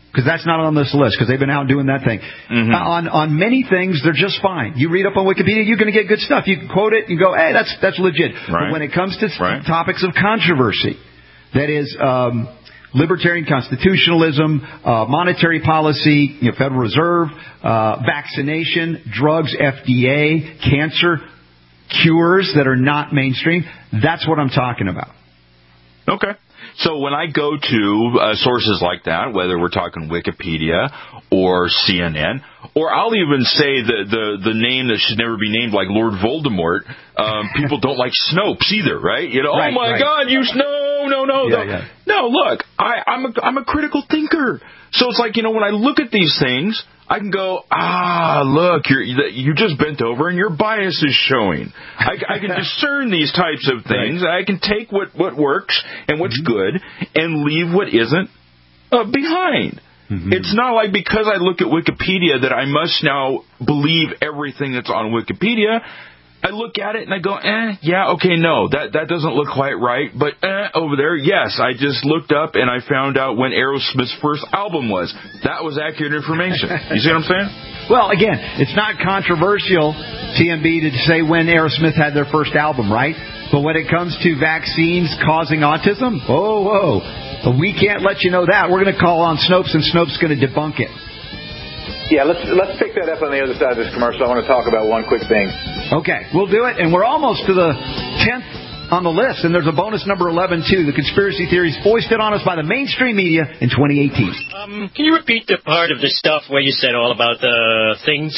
because that's not on this list, because they've been out doing that thing. Mm-hmm. Uh, on on many things, they're just fine. You read up on Wikipedia, you're going to get good stuff. You can quote it, you go, hey, that's that's legit. Right. But when it comes to right. topics of controversy, that is um, libertarian constitutionalism, uh, monetary policy, you know, Federal Reserve, uh, vaccination, drugs, F D A, cancer, cures that are not mainstream, that's what I'm talking about. Okay. So when I go to uh, sources like that, whether we're talking Wikipedia or C N N, or I'll even say the the, the name that should never be named, like Lord Voldemort, um, people don't like Snopes either, right? You know, right, oh my right. God, you no, no, no, yeah, no. Yeah. No, look, I, I'm a I'm a critical thinker, so it's like, you know, when I look at these things, I can go, ah, look, you're you just bent over and your bias is showing. I, I can discern these types of things. Right. I can take what, what works and what's mm-hmm. good and leave what isn't uh, behind. Mm-hmm. It's not like because I look at Wikipedia that I must now believe everything that's on Wikipedia. I look at it and I go, eh, yeah, okay, no, that that doesn't look quite right, but eh, over there, yes, I just looked up and I found out when Aerosmith's first album was. That was accurate information. You see what I'm saying? Well, again, it's not controversial, T M B, to say when Aerosmith had their first album, right? But when it comes to vaccines causing autism, whoa, whoa, we can't let you know that. We're going to call on Snopes, and Snopes is going to debunk it. Yeah, let's let's pick that up on the other side of this commercial. I want to talk about one quick thing. Okay, we'll do it, and we're almost to the tenth on the list, and there's a bonus number eleven, too, the conspiracy theories foisted on us by the mainstream media in twenty eighteen. Um, can you repeat the part of the stuff where you said all about the things?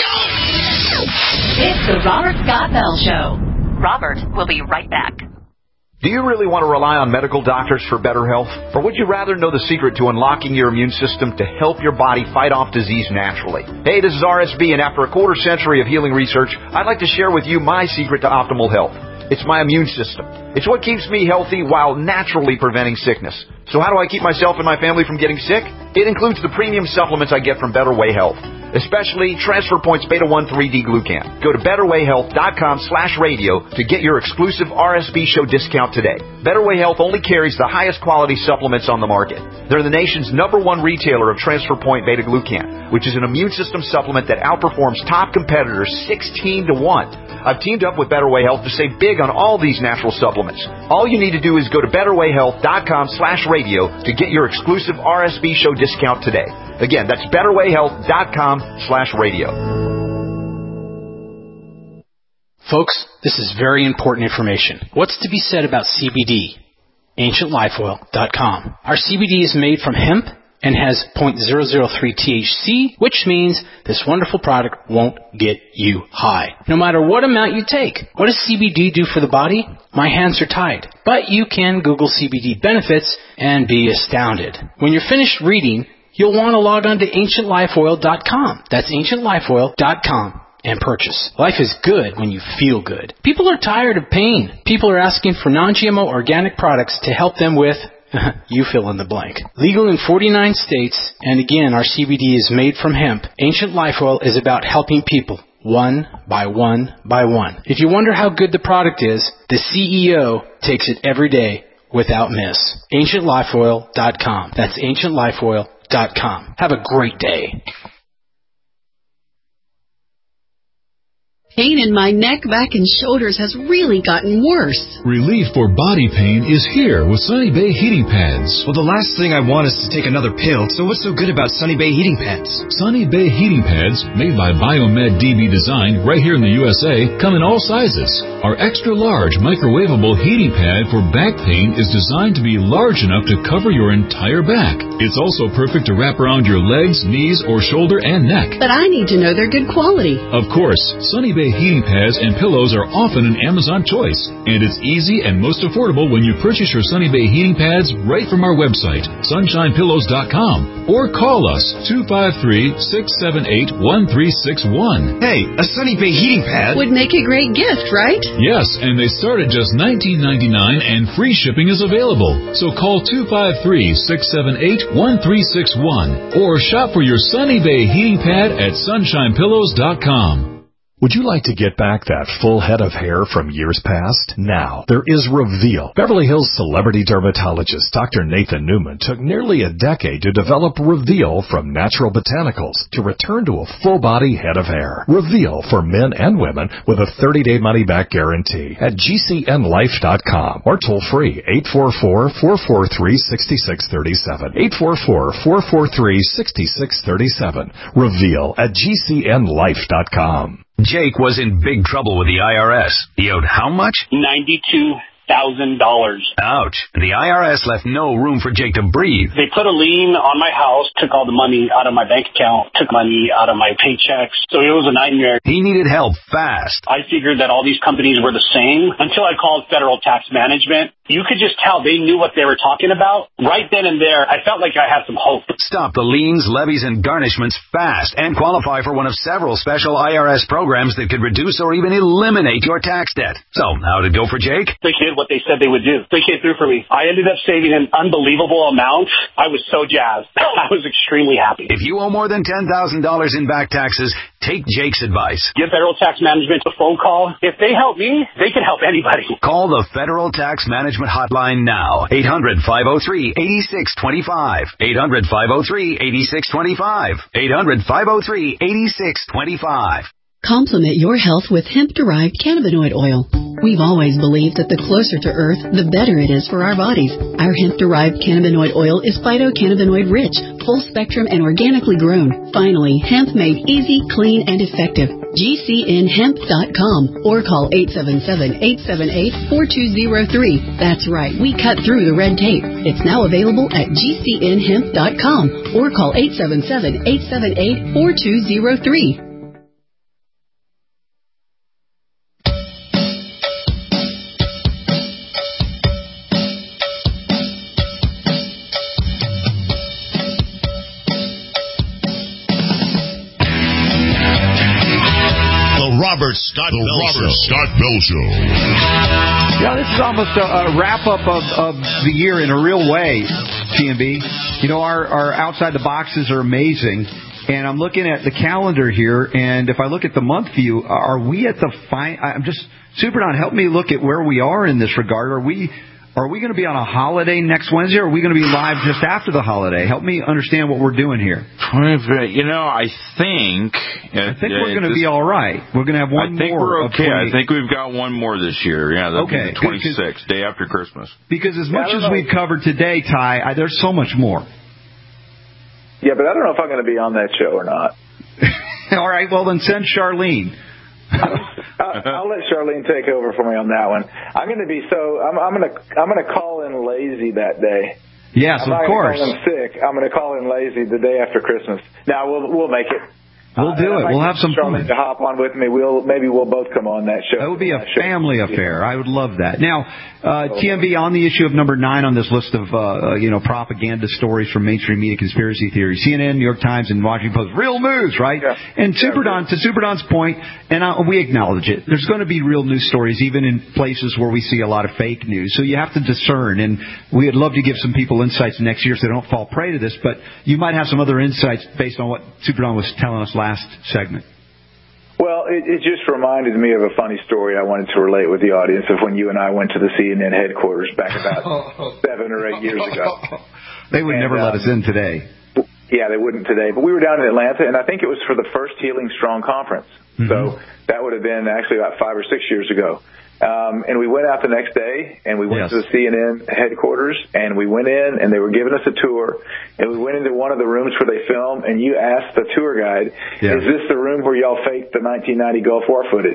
It's the Robert Scott Bell Show. Robert will be right back. Do you really want to rely on medical doctors for better health? Or would you rather know the secret to unlocking your immune system to help your body fight off disease naturally? Hey, this is R S B, and after a quarter century of healing research, I'd like to share with you my secret to optimal health. It's my immune system. It's what keeps me healthy while naturally preventing sickness. So how do I keep myself and my family from getting sick? It includes the premium supplements I get from Better Way Health, especially Transfer Points Beta one three D Glucan. Go to betterwayhealth.com slash radio to get your exclusive R S B show discount today. Better Way Health only carries the highest quality supplements on the market. They're the nation's number one retailer of Transfer Point Beta Glucan, which is an immune system supplement that outperforms top competitors sixteen to one. I've teamed up with Better Way Health to save big on all these natural supplements. All you need to do is go to betterwayhealth.com slash radio to get your exclusive R S B show discount today. Again, that's betterwayhealth.com slash radio. Folks, this is very important information. What's to be said about C B D? ancient life oil dot com. Our C B D is made from hemp and has zero point zero zero three T H C, which means this wonderful product won't get you high, no matter what amount you take. What does C B D do for the body? My hands are tied. But you can Google C B D benefits and be astounded. When you're finished reading, you'll want to log on to ancient life oil dot com. That's ancient life oil dot com. And purchase. Life is good when you feel good. People are tired of pain. People are asking for non G M O organic products to help them with, you fill in the blank. Legal in forty-nine states, and again, our C B D is made from hemp. Ancient Life Oil is about helping people, one by one by one. If you wonder how good the product is, the C E O takes it every day without miss. ancient life oil dot com. That's ancient life oil dot com. Have a great day. Pain in my neck, back, and shoulders has really gotten worse. Relief for body pain is here with Sunny Bay Heating Pads. Well, the last thing I want is to take another pill, so what's so good about Sunny Bay Heating Pads? Sunny Bay Heating Pads, made by Biomed D B Design right here in the U S A, come in all sizes. Our extra-large microwavable heating pad for back pain is designed to be large enough to cover your entire back. It's also perfect to wrap around your legs, knees, or shoulder and neck. But I need to know they're good quality. Of course, Sunny Bay heating pads and pillows are often an Amazon choice, and it's easy and most affordable when you purchase your Sunny Bay heating pads right from our website, sunshine pillows dot com, or call us two five three, six seven eight, one three six one. Hey, a Sunny Bay heating pad would make a great gift, right? Yes, and they start at just nineteen ninety-nine, and free shipping is available. So call two five three, six seven eight, one three six one or shop for your Sunny Bay heating pad at sunshine pillows dot com. Would you like to get back that full head of hair from years past? Now, there is Reveal. Beverly Hills celebrity dermatologist Doctor Nathan Newman took nearly a decade to develop Reveal from natural botanicals to return to a full-body head of hair. Reveal for men and women with a thirty-day money-back guarantee at G C N life dot com or toll free eight four four, four four three, six six three seven. eight four four, four four three, six six three seven. Reveal at G C N life dot com. Jake was in big trouble with the I R S. He owed how much? ninety-two thousand dollars. Ouch. The I R S left no room for Jake to breathe. They put a lien on my house, took all the money out of my bank account, took money out of my paychecks. So it was a nightmare. He needed help fast. I figured that all these companies were the same until I called Federal Tax Management. You could just tell they knew what they were talking about. Right then and there, I felt like I had some hope. Stop the liens, levies, and garnishments fast and qualify for one of several special I R S programs that could reduce or even eliminate your tax debt. So, how did it go for Jake? They did what they said they would do. They came through for me. I ended up saving an unbelievable amount. I was so jazzed. I was extremely happy. If you owe more than ten thousand dollars in back taxes, take Jake's advice. Give Federal Tax Management a phone call. If they help me, they can help anybody. Call the Federal Tax Management Hotline now. eight hundred, five oh three, eight six two five. eight hundred, five oh three, eight six two five. eight hundred, five oh three, eight six two five. Complement your health with hemp-derived cannabinoid oil. We've always believed that the closer to Earth, the better it is for our bodies. Our hemp-derived cannabinoid oil is phytocannabinoid-rich, full-spectrum, and organically grown. Finally, hemp made easy, clean, and effective. G C N hemp dot com or call eight seven seven, eight seven eight, four two zero three. That's right, we cut through the red tape. It's now available at G C N hemp dot com or call eight seven seven, eight seven eight, four two zero three. Robert Scott the Bell Robert Show. Scott Bell Show. Yeah, this is almost a, a wrap-up of, of the year in a real way, T M B. You know, our, our outside the boxes are amazing, and I'm looking at the calendar here, and if I look at the month view, are we at the fine... I'm just... Superdon, help me look at where we are in this regard. Are we... Are we going to be on a holiday next Wednesday, or are we going to be live just after the holiday? Help me understand what we're doing here. You know, I think... I think uh, we're going to be all right. We're going to have one more. I think more we're okay. I think we've got one more this year. Yeah, that'll okay. be the twenty-sixth, day after Christmas. Because as much yeah, as know. we've covered today, Ty, I, there's so much more. Yeah, but I don't know if I'm going to be on that show or not. All right, well, then send Charlene. I'll let Charlene take over for me on that one. I'm going to be so I'm, I'm going to I'm going to call in lazy that day. Yes, I'm of not course. Call in sick. I'm going to call in lazy the day after Christmas. Now we'll we'll make it. We'll do it. We'll have some fun. To hop on with me, we'll maybe we'll both come on that show. That would be a family affair. I would love that. Now, uh, T M B, on the issue of number nine on this list of uh, you know propaganda stories from mainstream media, conspiracy theories, C N N, New York Times, and Washington Post, real news, right? Yeah. And Superdon, to Superdon's point, and uh, we acknowledge it. There's going to be real news stories, even in places where we see a lot of fake news. So you have to discern, and we'd love to give some people insights next year so they don't fall prey to this. But you might have some other insights based on what Superdon was telling us last segment. Well, it, it just reminded me of a funny story I wanted to relate with the audience of when you and I went to the C N N headquarters back about seven or eight years ago. They would and, never um, let us in today. Yeah, they wouldn't today. But we were down in Atlanta, and I think it was for the first Healing Strong conference. Mm-hmm. So that would have been actually about five or six years ago. Um, and we went out the next day, and we went yes. to the C N N headquarters, and we went in, and they were giving us a tour, and we went into one of the rooms where they film, and you asked the tour guide, yeah. is this the room where y'all faked the nineteen ninety Gulf War footage?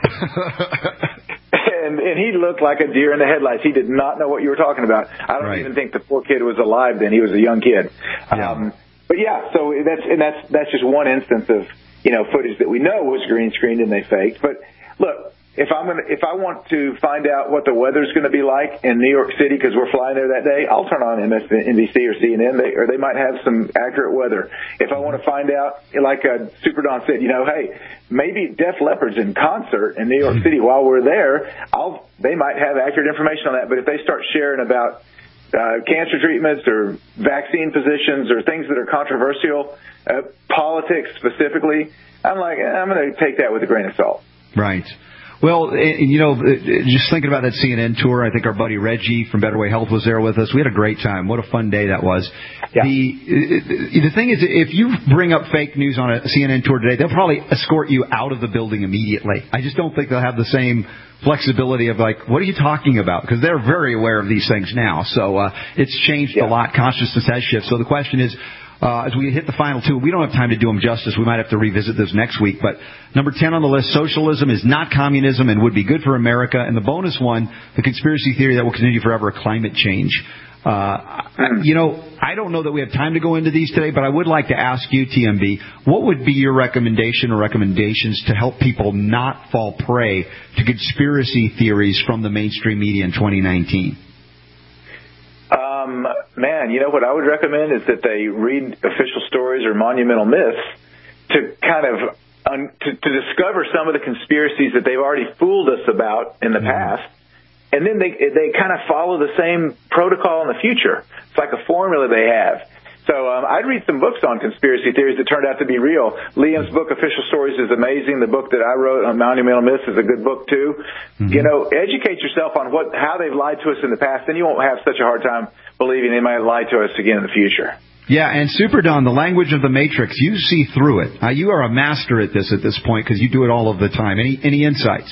and, and he looked like a deer in the headlights. He did not know what you were talking about. I don't right. even think the poor kid was alive then. He was a young kid. Yeah. Um, but yeah, so that's, and that's, that's just one instance of, you know, footage that we know was green screened and they faked. But look, If I'm gonna, if I want to find out what the weather's going to be like in New York City because we're flying there that day, I'll turn on M S N B C or C N N, they, or they might have some accurate weather. If I want to find out, like uh, Superdon said, you know, hey, maybe Def Leppard's in concert in New York City while we're there, I'll, they might have accurate information on that. But if they start sharing about uh, cancer treatments or vaccine positions or things that are controversial, uh, politics specifically, I'm like, I'm going to take that with a grain of salt. Right. Well, you know, just thinking about that C N N tour, I think our buddy Reggie from Better Way Health was there with us. We had a great time. What a fun day that was. Yeah. The the thing is, if you bring up fake news on a C N N tour today, they'll probably escort you out of the building immediately. I just don't think they'll have the same flexibility of like, what are you talking about? Because they're very aware of these things now. So uh, it's changed yeah. a lot. Consciousness has shifted. So the question is, Uh, as we hit the final two, we don't have time to do them justice. We might have to revisit this next week. But number ten on the list, socialism is not communism and would be good for America. And the bonus one, the conspiracy theory that will continue forever, climate change. Uh, you know, I don't know that we have time to go into these today, but I would like to ask you, T M B, what would be your recommendation or recommendations to help people not fall prey to conspiracy theories from the mainstream media in twenty nineteen? Um, man, you know what I would recommend is that they read official stories or monumental myths to kind of um, to, to discover some of the conspiracies that they've already fooled us about in the past, and then they they kind of follow the same protocol in the future. It's like a formula they have. So um, I'd read some books on conspiracy theories that turned out to be real. Liam's book, Official Stories, is amazing. The book that I wrote on Monumental Myths is a good book, too. Mm-hmm. You know, educate yourself on what how they've lied to us in the past, then you won't have such a hard time believing they might lie to us again in the future. Yeah, and Super Don, the language of the Matrix, you see through it. Uh, you are a master at this at this point because you do it all of the time. Any any insights?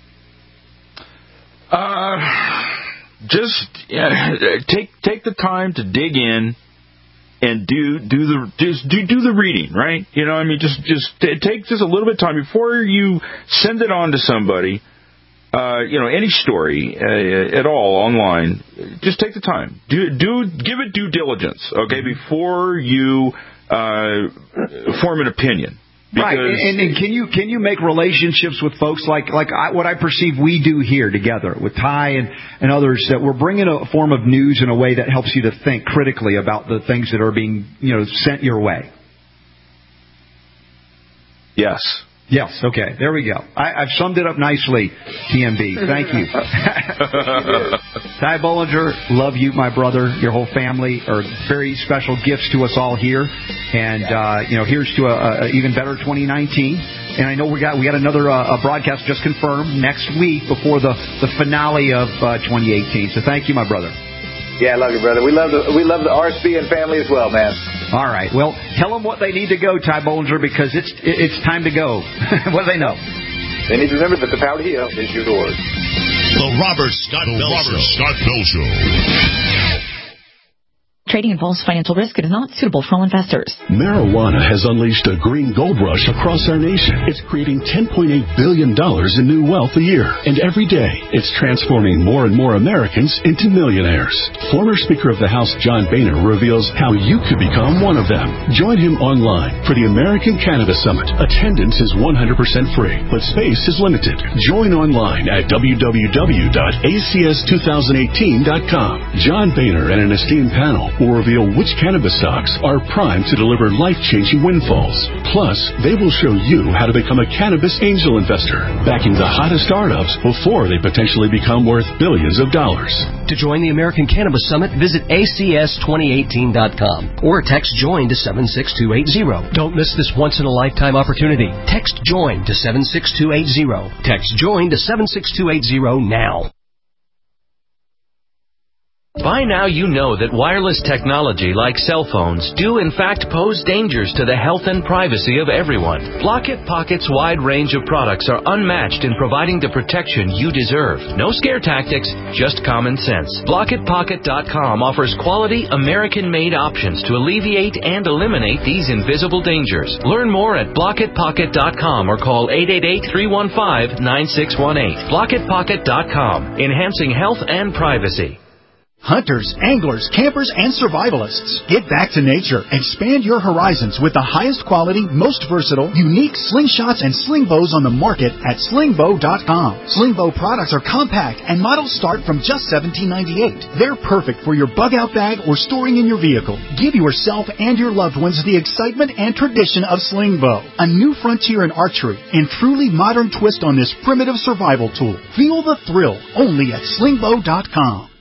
Uh, just yeah, take take the time to dig in. And do do the just do do the reading, right? You know, I mean, just just t- take just a little bit of time before you send it on to somebody. Uh, you know, any story uh, at all online. Just take the time. Do do give it due diligence, okay, before you uh, form an opinion. Because right, and, and can you can you make relationships with folks like like I, what I perceive we do here together with Ty and, and others, that we're bringing a form of news in a way that helps you to think critically about the things that are being, you know, sent your way. Yes. Yes, okay, there we go. I, I've summed it up nicely, T M B. Thank you. Ty Bollinger, love you, my brother. Your whole family are very special gifts to us all here. And, uh, you know, here's to a, a even better twenty nineteen. And I know we got we got another uh, a broadcast just confirmed next week before the, the finale of uh, twenty eighteen. So thank you, my brother. Yeah, I love you, brother. We love the we love the R S B and family as well, man. All right. Well, tell them what they need to go, Ty Bollinger, because it's it's time to go. What do they know? They need to remember that the power to heal is yours. The Robert Scott the Bell Robert Show. Scott Bell Show. Trading involves financial risk. It is not suitable for all investors. Marijuana has unleashed a green gold rush across our nation. It's creating ten point eight billion dollars in new wealth a year. And every day, it's transforming more and more Americans into millionaires. Former Speaker of the House John Boehner reveals how you could become one of them. Join him online for the American Cannabis Summit. Attendance is one hundred percent free, but space is limited. Join online at w w w dot a c s two thousand eighteen dot com. John Boehner and an esteemed panel will reveal which cannabis stocks are primed to deliver life-changing windfalls. Plus, they will show you how to become a cannabis angel investor, backing the hottest startups before they potentially become worth billions of dollars. To join the American Cannabis Summit, visit a c s twenty eighteen dot com or text JOIN to seven six two eight zero. Don't miss this once-in-a-lifetime opportunity. Text JOIN to seven six two eight zero. Text JOIN to seven six two eight zero now. By now you know that wireless technology like cell phones do in fact pose dangers to the health and privacy of everyone. Blockit Pocket's wide range of products are unmatched in providing the protection you deserve. No scare tactics, just common sense. Blockit Pocket dot com offers quality American-made options to alleviate and eliminate these invisible dangers. Learn more at Blockit Pocket dot com or call eight eight eight, three one five, nine six one eight. Blockit Pocket dot com, enhancing health and privacy. Hunters, anglers, campers, and survivalists. Get back to nature. Expand your horizons with the highest quality, most versatile, unique slingshots and sling bows on the market at sling bow dot com. Sling bow products are compact and models start from just seventeen ninety-eight. They're perfect for your bug out bag or storing in your vehicle. Give yourself and your loved ones the excitement and tradition of sling bow. A new frontier in archery and truly modern twist on this primitive survival tool. Feel the thrill only at sling bow dot com.